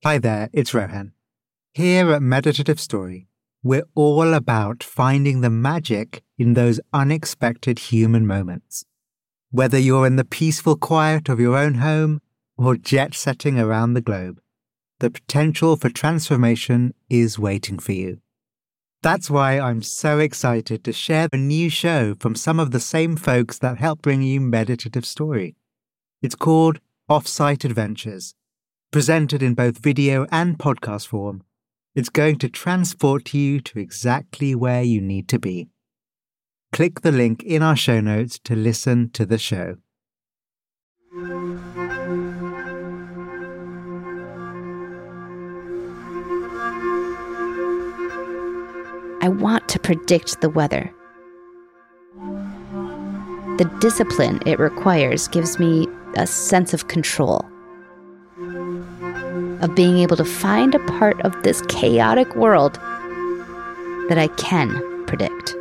Hi there, it's Rohan. Here at Meditative Story, we're all about finding the magic in those unexpected human moments. Whether you're in the peaceful quiet of your own home or jet-setting around the globe, the potential for transformation is waiting for you. That's why I'm so excited to share a new show from some of the same folks that help bring you Meditative Story. It's called Offsite Adventures. Presented in both video and podcast form, it's going to transport you to exactly where you need to be. Click the link in our show notes to listen to the show. I want to predict the weather. The discipline it requires gives me a sense of control, of being able to find a part of this chaotic world that I can predict.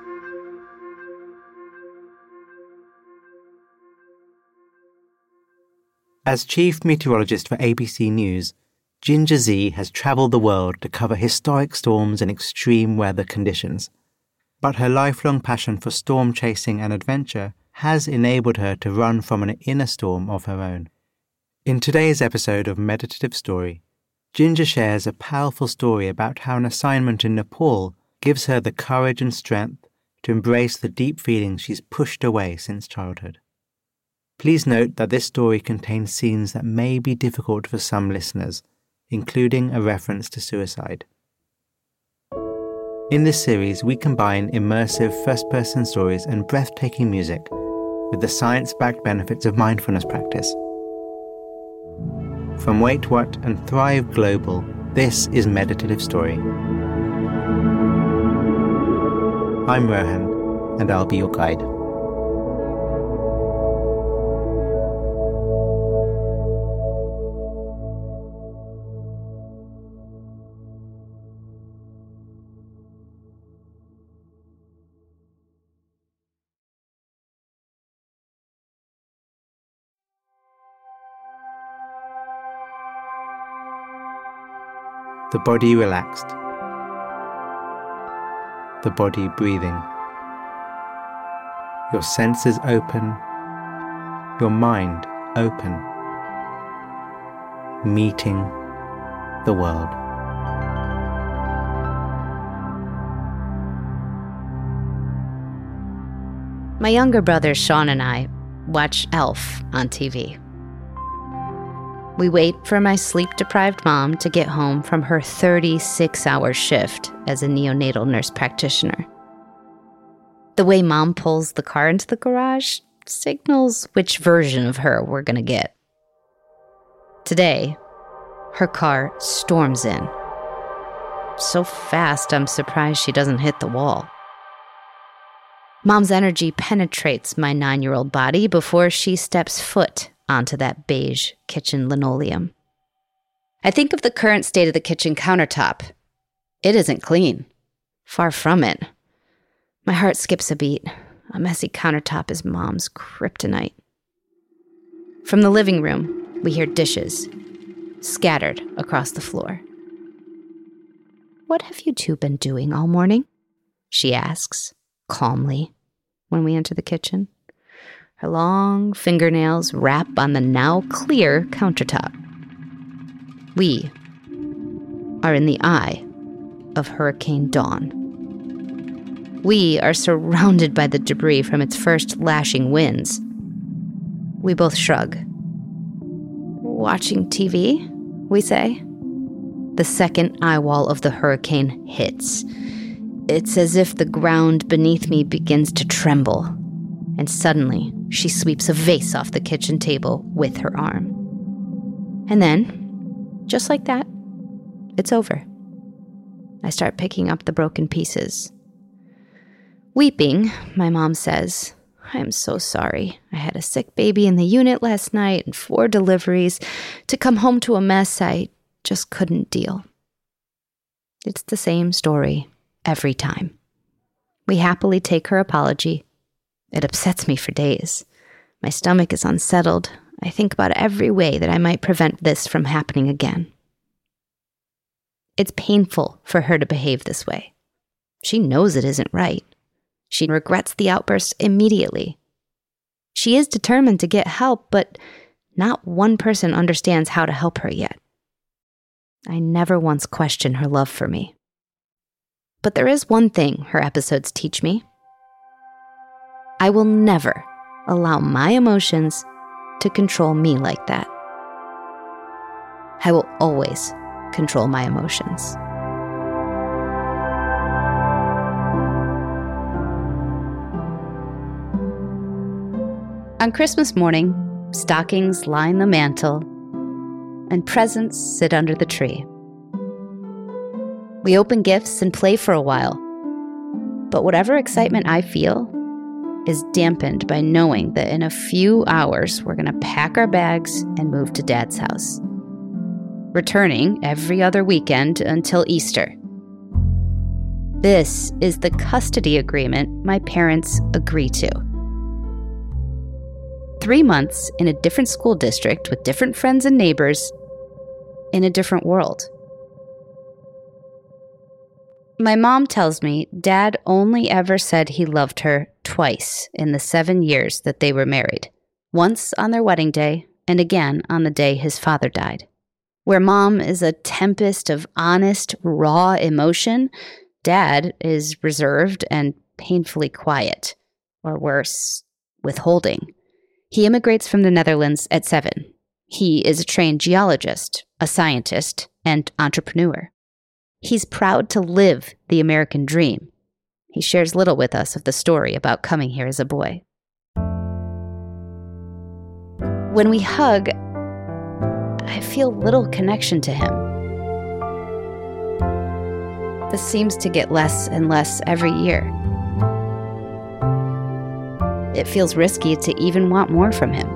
As chief meteorologist for ABC News, Ginger Zee has travelled the world to cover historic storms and extreme weather conditions. But her lifelong passion for storm chasing and adventure has enabled her to run from an inner storm of her own. In today's episode of Meditative Story, Ginger shares a powerful story about how an assignment in Nepal gives her the courage and strength to embrace the deep feelings she's pushed away since childhood. Please note that this story contains scenes that may be difficult for some listeners, including a reference to suicide. In this series, we combine immersive first-person stories and breathtaking music with the science-backed benefits of mindfulness practice. From Wait What and Thrive Global, this is Meditative Story. I'm Rohan, and I'll be your guide. The body relaxed, the body breathing, your senses open, your mind open, meeting the world. My younger brother Sean and I watch Elf on TV. We wait for my sleep-deprived mom to get home from her 36-hour shift as a neonatal nurse practitioner. The way mom pulls the car into the garage signals which version of her we're gonna get. Today, her car storms in. So fast, I'm surprised she doesn't hit the wall. Mom's energy penetrates my 9-year-old body before she steps foot onto that beige kitchen linoleum. I think of the current state of the kitchen countertop. It isn't clean. Far from it. My heart skips a beat. A messy countertop is Mom's kryptonite. From the living room, we hear dishes scattered across the floor. "What have you two been doing all morning?" she asks, calmly, when we enter the kitchen. Her long fingernails wrap on the now clear countertop. We are in the eye of Hurricane Dawn. We are surrounded by the debris from its first lashing winds. We both shrug. "Watching TV?" we say. The second eye wall of the hurricane hits. It's as if the ground beneath me begins to tremble, and suddenly she sweeps a vase off the kitchen table with her arm. And then, just like that, it's over. I start picking up the broken pieces. Weeping, my mom says, "I am so sorry. I had a sick baby in the unit last night and 4 deliveries. To come home to a mess, I just couldn't deal." It's the same story every time. We happily take her apology. It upsets me for days. My stomach is unsettled. I think about every way that I might prevent this from happening again. It's painful for her to behave this way. She knows it isn't right. She regrets the outburst immediately. She is determined to get help, but not one person understands how to help her yet. I never once question her love for me. But there is one thing her episodes teach me. I will never allow my emotions to control me like that. I will always control my emotions. On Christmas morning, stockings line the mantel, and presents sit under the tree. We open gifts and play for a while, but whatever excitement I feel is dampened by knowing that in a few hours we're going to pack our bags and move to Dad's house, returning every other weekend until Easter. This is the custody agreement my parents agree to. 3 months in a different school district with different friends and neighbors in a different world. My mom tells me Dad only ever said he loved her twice in the 7 years that they were married. Once on their wedding day and again on the day his father died. Where Mom is a tempest of honest, raw emotion, Dad is reserved and painfully quiet, or worse, withholding. He immigrates from the Netherlands at 7. He is a trained geologist, a scientist, and entrepreneur. He's proud to live the American dream. He shares little with us of the story about coming here as a boy. When we hug, I feel little connection to him. This seems to get less and less every year. It feels risky to even want more from him.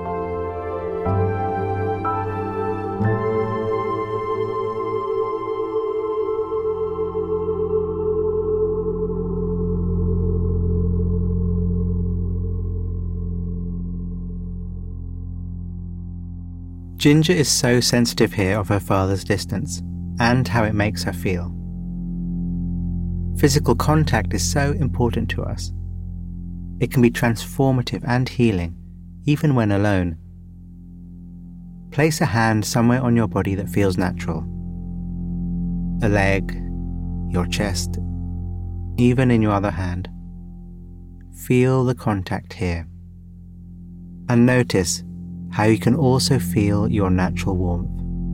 Ginger is so sensitive here of her father's distance and how it makes her feel. Physical contact is so important to us. It can be transformative and healing, even when alone. Place a hand somewhere on your body that feels natural. A leg, your chest, even in your other hand. Feel the contact here. And notice how you can also feel your natural warmth.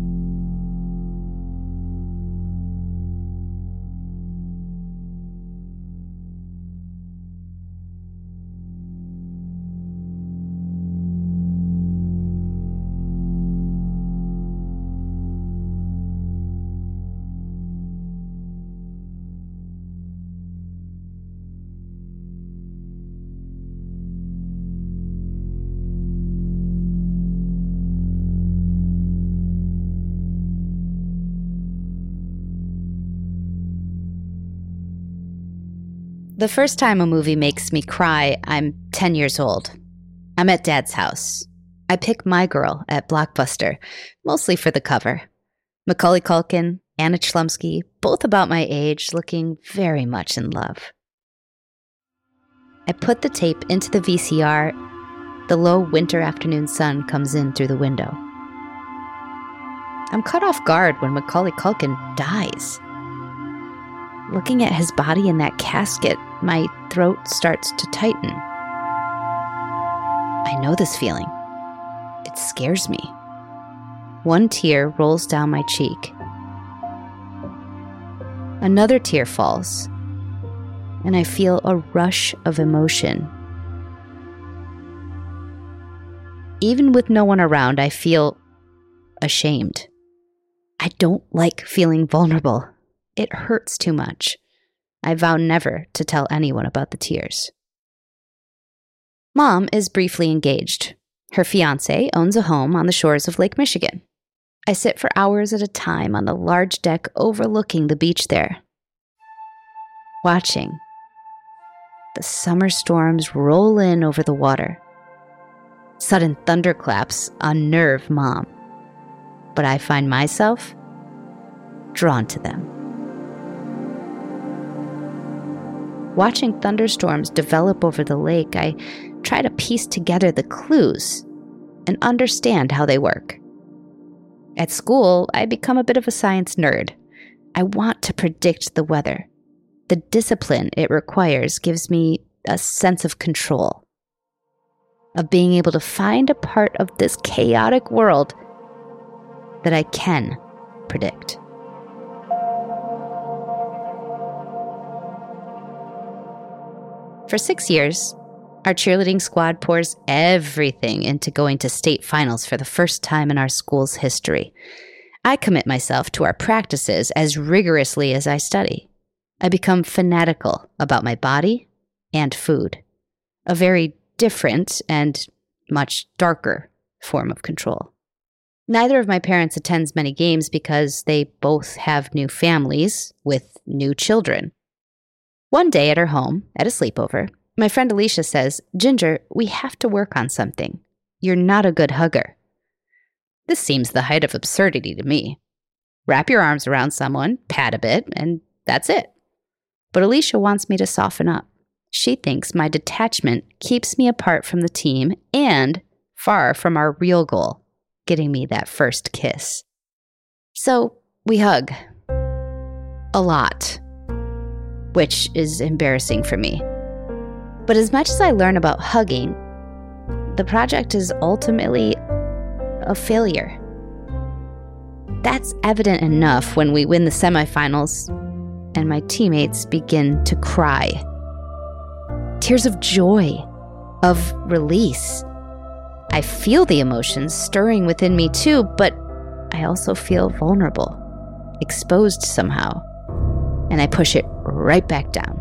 The first time a movie makes me cry, I'm 10 years old. I'm at Dad's house. I pick My Girl at Blockbuster, mostly for the cover. Macaulay Culkin, Anna Chlumsky, both about my age, looking very much in love. I put the tape into the VCR. The low winter afternoon sun comes in through the window. I'm caught off guard when Macaulay Culkin dies. Looking at his body in that casket, my throat starts to tighten. I know this feeling. It scares me. One tear rolls down my cheek. Another tear falls, and I feel a rush of emotion. Even with no one around, I feel ashamed. I don't like feeling vulnerable. It hurts too much. I vow never to tell anyone about the tears. Mom is briefly engaged. Her fiancé owns a home on the shores of Lake Michigan. I sit for hours at a time on the large deck overlooking the beach there, watching. The summer storms roll in over the water. Sudden thunderclaps unnerve Mom. But I find myself drawn to them. Watching thunderstorms develop over the lake, I try to piece together the clues and understand how they work. At school, I become a bit of a science nerd. I want to predict the weather. The discipline it requires gives me a sense of control, of being able to find a part of this chaotic world that I can predict. For 6 years, our cheerleading squad pours everything into going to state finals for the first time in our school's history. I commit myself to our practices as rigorously as I study. I become fanatical about my body and food, a very different and much darker form of control. Neither of my parents attends many games because they both have new families with new children. One day at her home, at a sleepover, my friend Alicia says, "Ginger, we have to work on something. You're not a good hugger." This seems the height of absurdity to me. Wrap your arms around someone, pat a bit, and that's it. But Alicia wants me to soften up. She thinks my detachment keeps me apart from the team and far from our real goal, getting me that first kiss. So we hug. A lot. Which is embarrassing for me. But as much as I learn about hugging, the project is ultimately a failure. That's evident enough when we win the semifinals and my teammates begin to cry. Tears of joy, of release. I feel the emotions stirring within me too, but I also feel vulnerable, exposed somehow, and I push it right back down.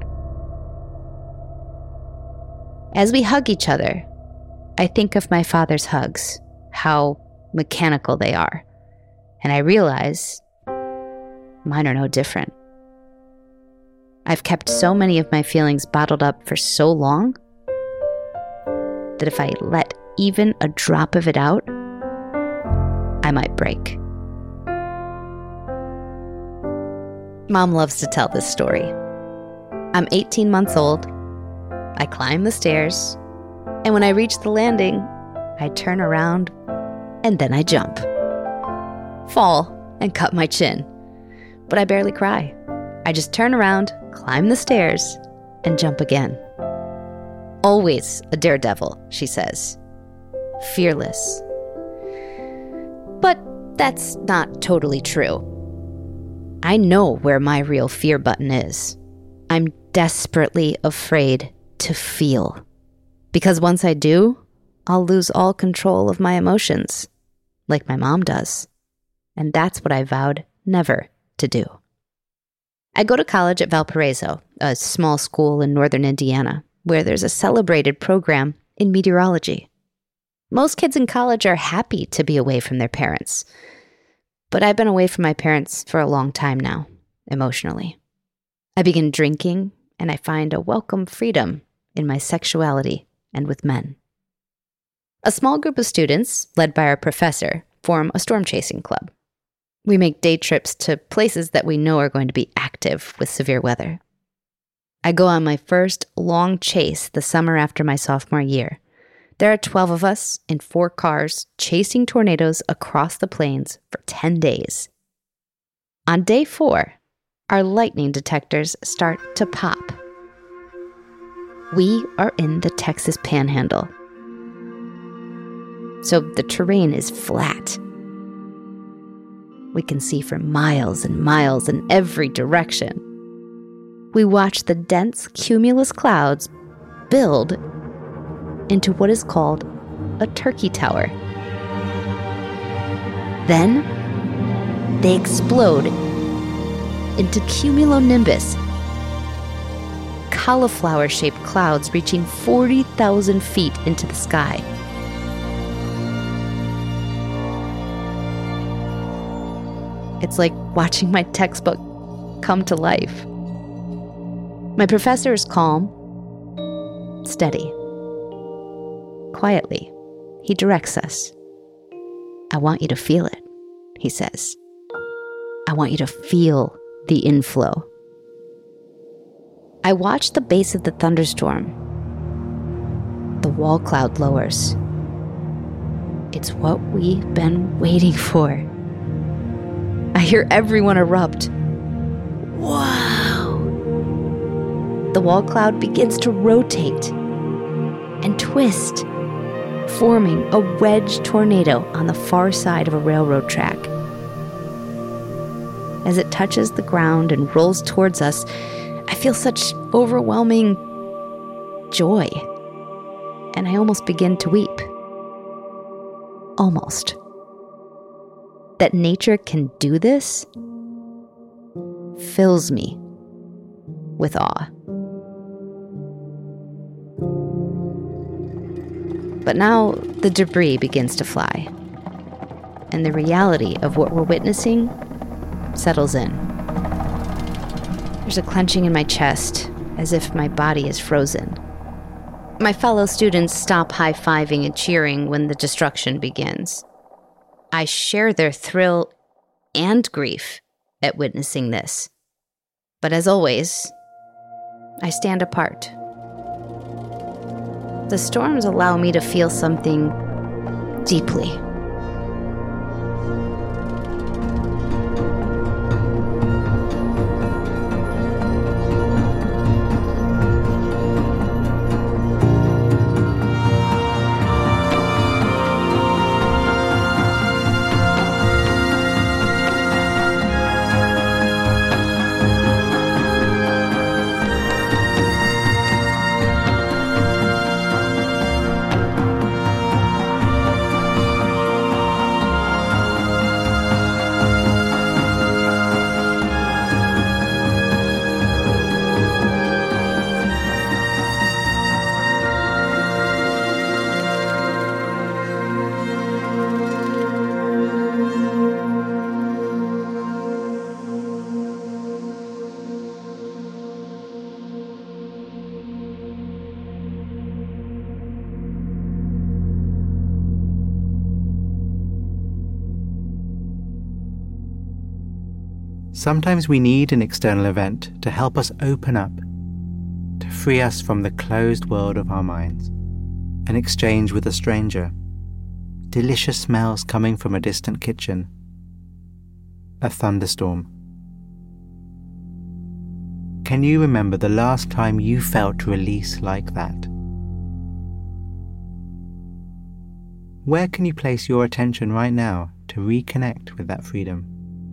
As we hug each other, I think of my father's hugs, how mechanical they are, and I realize mine are no different. I've kept so many of my feelings bottled up for so long that if I let even a drop of it out, I might break. Mom loves to tell this story. I'm 18 months old. I climb the stairs, and when I reach the landing, I turn around, and then I jump. Fall and cut my chin. But I barely cry. I just turn around, climb the stairs, and jump again. Always a daredevil, she says. Fearless. But that's not totally true. I know where my real fear button is. I'm desperately afraid to feel. Because once I do, I'll lose all control of my emotions, like my mom does. And that's what I vowed never to do. I go to college at Valparaiso, a small school in northern Indiana, where there's a celebrated program in meteorology. Most kids in college are happy to be away from their parents. But I've been away from my parents for a long time now, emotionally. I begin drinking, and I find a welcome freedom in my sexuality and with men. A small group of students, led by our professor, form a storm chasing club. We make day trips to places that we know are going to be active with severe weather. I go on my first long chase the summer after my sophomore year. There are 12 of us in 4 cars chasing tornadoes across the plains for 10 days. On day 4, our lightning detectors start to pop. We are in the Texas Panhandle. So the terrain is flat. We can see for miles and miles in every direction. We watch the dense cumulus clouds build into what is called a turkey tower. Then they explode into cumulonimbus, cauliflower-shaped clouds reaching 40,000 feet into the sky. It's like watching my textbook come to life. My professor is calm, steady. Quietly, he directs us. I want you to feel it, he says. I want you to feel the inflow. I watch the base of the thunderstorm. The wall cloud lowers. It's what we've been waiting for. I hear everyone erupt. Wow! The wall cloud begins to rotate and twist, forming a wedge tornado on the far side of a railroad track. As it touches the ground and rolls towards us, I feel such overwhelming joy, and I almost begin to weep. Almost. That nature can do this fills me with awe. But now the debris begins to fly, and the reality of what we're witnessing settles in. There's a clenching in my chest, as if my body is frozen. My fellow students stop high-fiving and cheering when the destruction begins. I share their thrill and grief at witnessing this. But as always, I stand apart. The storms allow me to feel something deeply. Sometimes we need an external event to help us open up, to free us from the closed world of our minds. An exchange with a stranger, delicious smells coming from a distant kitchen, a thunderstorm. Can you remember the last time you felt release like that? Where can you place your attention right now to reconnect with that freedom?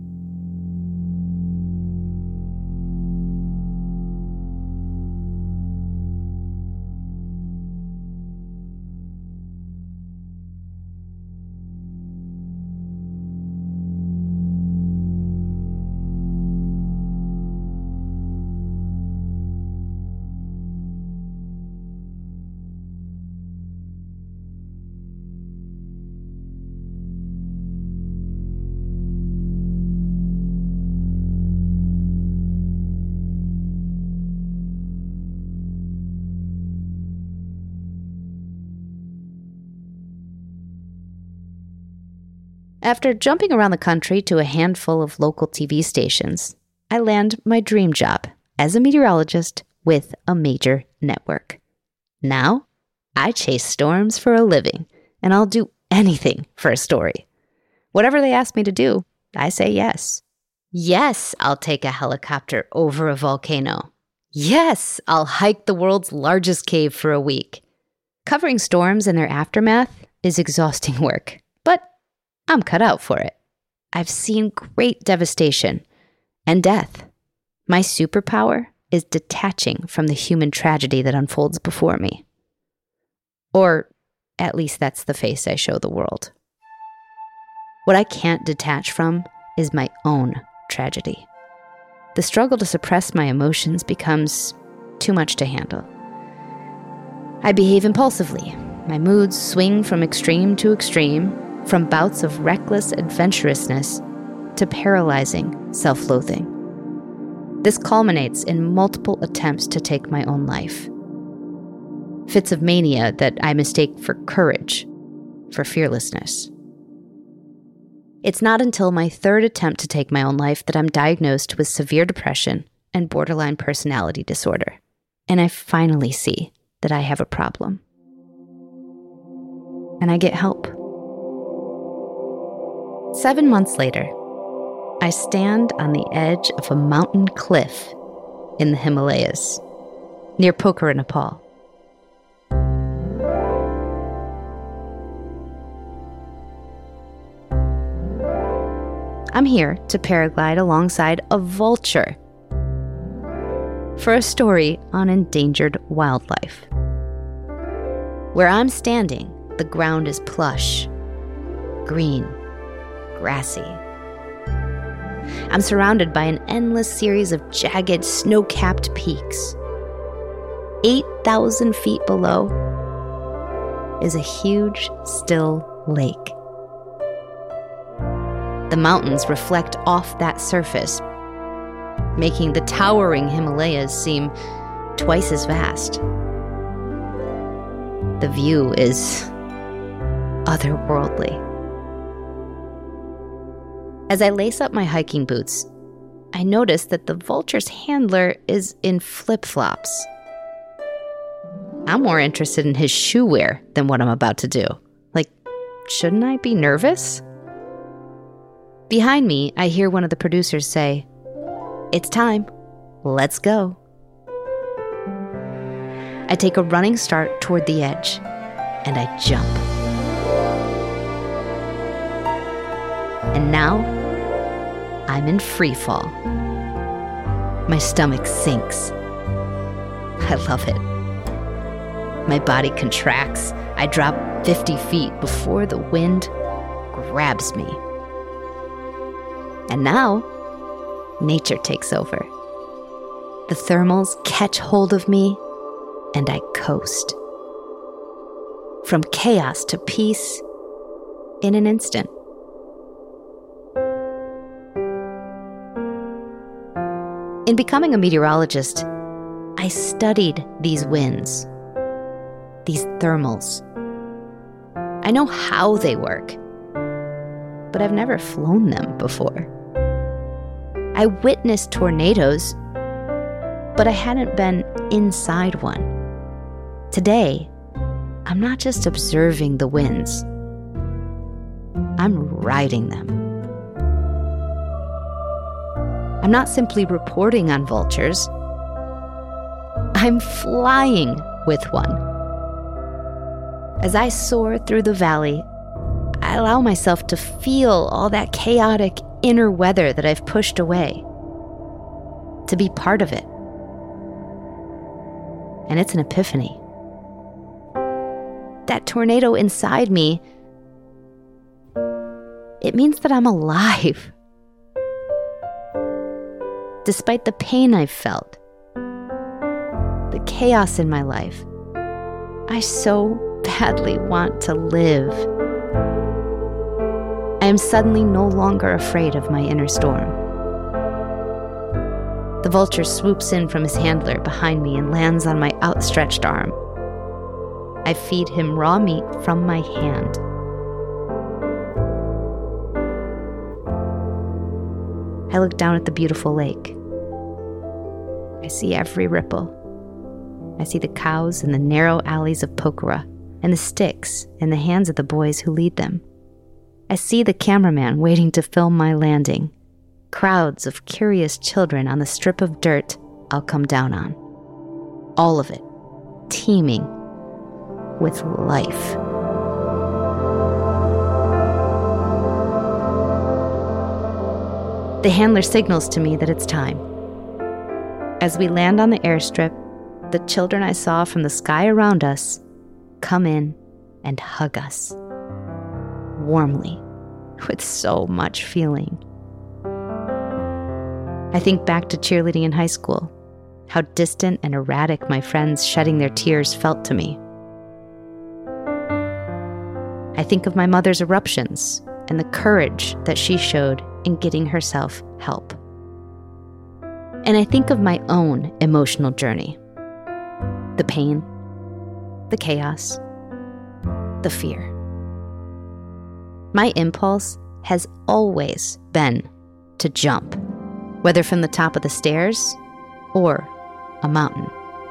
After jumping around the country to a handful of local TV stations, I land my dream job as a meteorologist with a major network. Now, I chase storms for a living, and I'll do anything for a story. Whatever they ask me to do, I say yes. Yes, I'll take a helicopter over a volcano. Yes, I'll hike the world's largest cave for a week. Covering storms and their aftermath is exhausting work, but I'm cut out for it. I've seen great devastation and death. My superpower is detaching from the human tragedy that unfolds before me. Or at least that's the face I show the world. What I can't detach from is my own tragedy. The struggle to suppress my emotions becomes too much to handle. I behave impulsively. My moods swing from extreme to extreme, from bouts of reckless adventurousness to paralyzing self-loathing. This culminates in multiple attempts to take my own life. Fits of mania that I mistake for courage, for fearlessness. It's not until my third attempt to take my own life that I'm diagnosed with severe depression and borderline personality disorder. And I finally see that I have a problem. And I get help. 7 months later, I stand on the edge of a mountain cliff in the Himalayas, near Pokhara, Nepal. I'm here to paraglide alongside a vulture for a story on endangered wildlife. Where I'm standing, the ground is plush, green, grassy. I'm surrounded by an endless series of jagged, snow-capped peaks. 8,000 feet below is a huge, still lake. The mountains reflect off that surface, making the towering Himalayas seem twice as vast. The view is otherworldly. As I lace up my hiking boots, I notice that the vulture's handler is in flip-flops. I'm more interested in his shoe wear than what I'm about to do. Like, shouldn't I be nervous? Behind me, I hear one of the producers say, "It's time. Let's go." I take a running start toward the edge, and I jump. And now, I'm in free fall. My stomach sinks. I love it. My body contracts. I drop 50 feet before the wind grabs me. And now, nature takes over. The thermals catch hold of me, and I coast. From chaos to peace in an instant. In becoming a meteorologist, I studied these winds, these thermals. I know how they work, but I've never flown them before. I witnessed tornadoes, but I hadn't been inside one. Today, I'm not just observing the winds. I'm riding them. I'm not simply reporting on vultures. I'm flying with one. As I soar through the valley, I allow myself to feel all that chaotic inner weather that I've pushed away, to be part of it. And it's an epiphany. That tornado inside me, it means that I'm alive. Despite the pain I've felt, the chaos in my life, I so badly want to live. I am suddenly no longer afraid of my inner storm. The vulture swoops in from his handler behind me and lands on my outstretched arm. I feed him raw meat from my hand. I look down at the beautiful lake. I see every ripple. I see the cows in the narrow alleys of Pokhara and the sticks in the hands of the boys who lead them. I see the cameraman waiting to film my landing. Crowds of curious children on the strip of dirt I'll come down on. All of it teeming with life. The handler signals to me that it's time. As we land on the airstrip, the children I saw from the sky around us come in and hug us. Warmly, with so much feeling. I think back to cheerleading in high school, how distant and erratic my friends shedding their tears felt to me. I think of my mother's eruptions and the courage that she showed in getting herself help. And I think of my own emotional journey. The pain, the chaos, the fear. My impulse has always been to jump, whether from the top of the stairs or a mountain.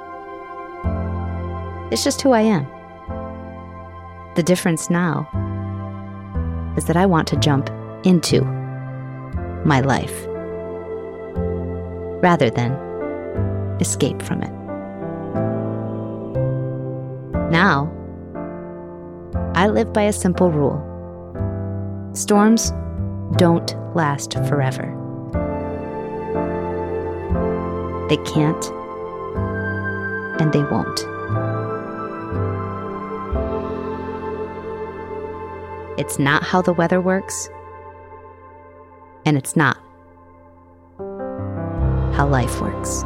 It's just who I am. The difference now is that I want to jump into my life rather than escape from it. Now, I live by a simple rule. Storms don't last forever. They can't, and they won't. It's not how the weather works, and it's not how life works.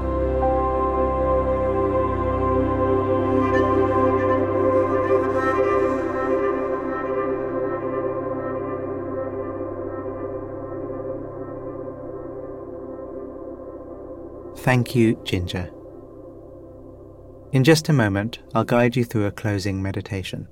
Thank you, Ginger. In just a moment, I'll guide you through a closing meditation.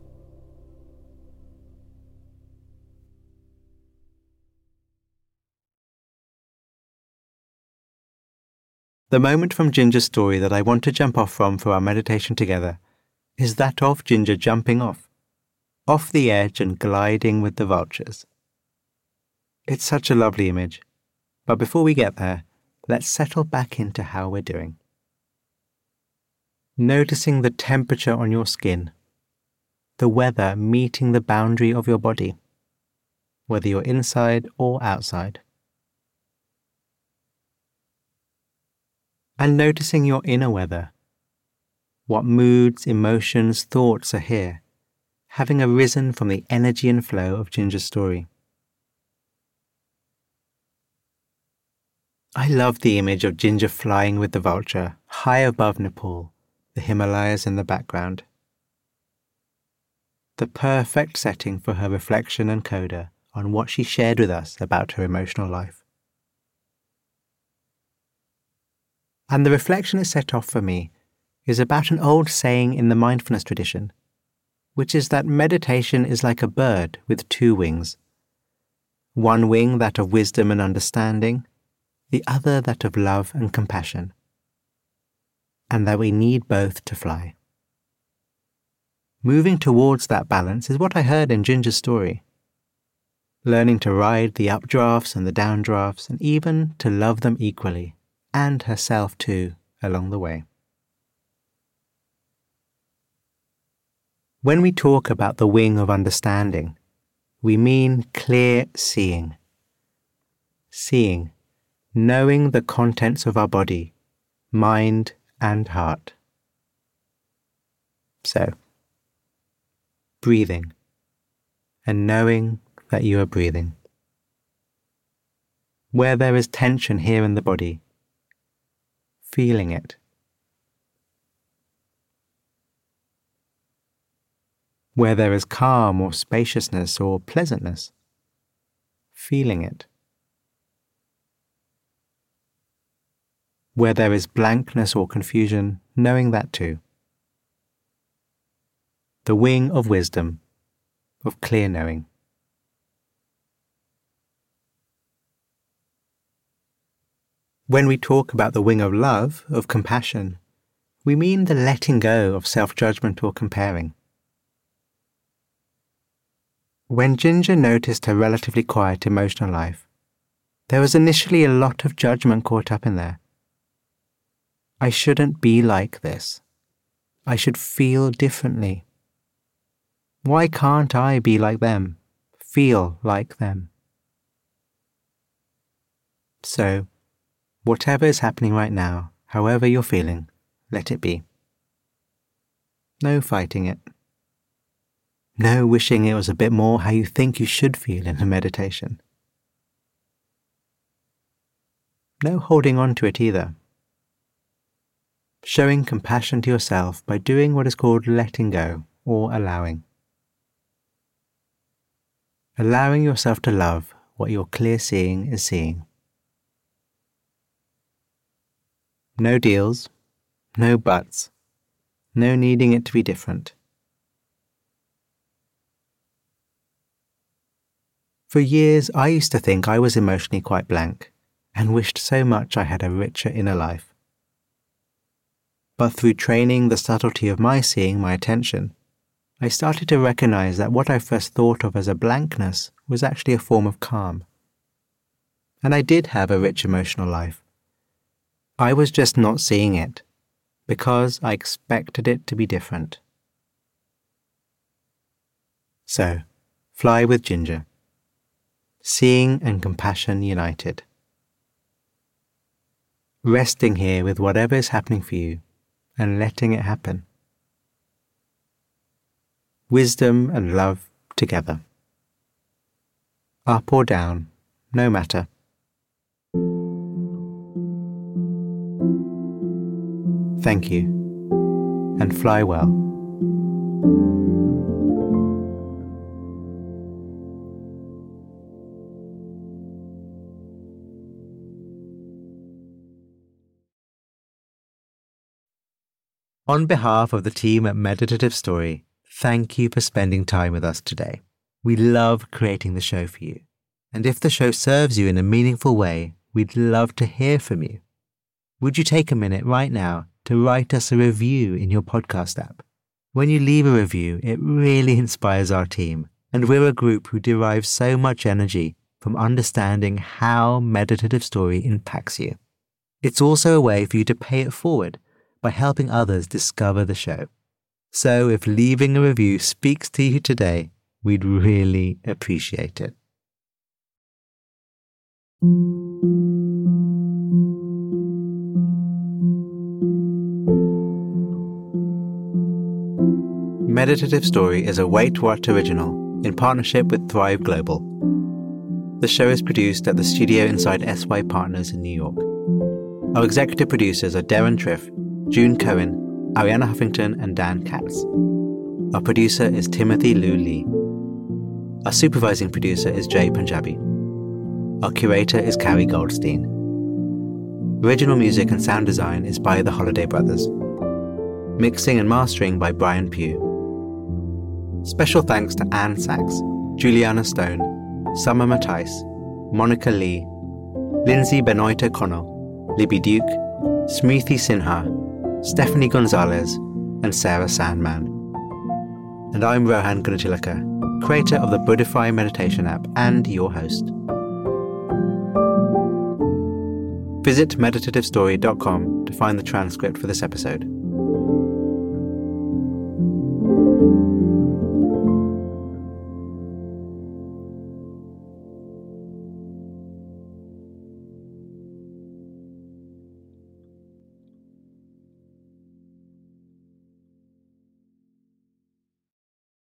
The moment from Ginger's story that I want to jump off from for our meditation together is that of Ginger jumping off the edge and gliding with the vultures. It's such a lovely image, but before we get there, let's settle back into how we're doing. Noticing the temperature on your skin, the weather meeting the boundary of your body, whether you're inside or outside. And noticing your inner weather, what moods, emotions, thoughts are here, having arisen from the energy and flow of Ginger's story. I love the image of Ginger flying with the vulture high above Nepal, the Himalayas in the background. The perfect setting for her reflection and coda on what she shared with us about her emotional life. And the reflection it set off for me is about an old saying in the mindfulness tradition, which is that meditation is like a bird with two wings. One wing that of wisdom and understanding, the other that of love and compassion, and that we need both to fly. Moving towards that balance is what I heard in Ginger's story. Learning to ride the updrafts and the downdrafts, and even to love them equally, and herself too, along the way. When we talk about the wing of understanding, we mean clear seeing. Seeing, knowing the contents of our body, mind and heart. So, breathing, and knowing that you are breathing. Where there is tension here in the body, feeling it. Where there is calm or spaciousness or pleasantness, feeling it. Where there is blankness or confusion, knowing that too. The wing of wisdom, of clear knowing. When we talk about the wing of love, of compassion, we mean the letting go of self-judgment or comparing. When Ginger noticed her relatively quiet emotional life, there was initially a lot of judgment caught up in there. I shouldn't be like this. I should feel differently. Why can't I be like them, feel like them? So, whatever is happening right now, however you're feeling, let it be. No fighting it. No wishing it was a bit more how you think you should feel in a meditation. No holding on to it either. Showing compassion to yourself by doing what is called letting go or allowing. Allowing yourself to love what your clear seeing is seeing. No deals, no buts, no needing it to be different. For years, I used to think I was emotionally quite blank and wished so much I had a richer inner life. But through training the subtlety of my seeing my attention, I started to recognize that what I first thought of as a blankness was actually a form of calm. And I did have a rich emotional life. I was just not seeing it because I expected it to be different. So, fly with Ginger. Seeing and compassion united. Resting here with whatever is happening for you and letting it happen. Wisdom and love together. Up or down, no matter. Thank you, and fly well. On behalf of the team at Meditative Story, thank you for spending time with us today. We love creating the show for you. And if the show serves you in a meaningful way, we'd love to hear from you. Would you take a minute right now to write us a review in your podcast app? When you leave a review, it really inspires our team, and we're a group who derives so much energy from understanding how Meditative Story impacts you. It's also a way for you to pay it forward by helping others discover the show. So if leaving a review speaks to you today, we'd really appreciate it. Meditative Story is a Wait What original in partnership with Thrive Global. The show is produced at the studio inside SY Partners in New York. Our executive producers are Darren Triff, June Cohen, Ariana Huffington, and Dan Katz. Our producer is Timothy Liu Lee. Our supervising producer is Jay Punjabi. Our curator is Carrie Goldstein. Original music and sound design is by the Holiday Brothers. Mixing and mastering by Brian Pugh. Special thanks to Anne Sachs, Juliana Stone, Summer Matthijs, Monica Lee, Lindsay Benoit O'Connell, Libby Duke, Smriti Sinha, Stephanie Gonzalez, and Sarah Sandman. And I'm Rohan Gunatilaka, creator of the Buddhify meditation app and your host. Visit meditativestory.com to find the transcript for this episode.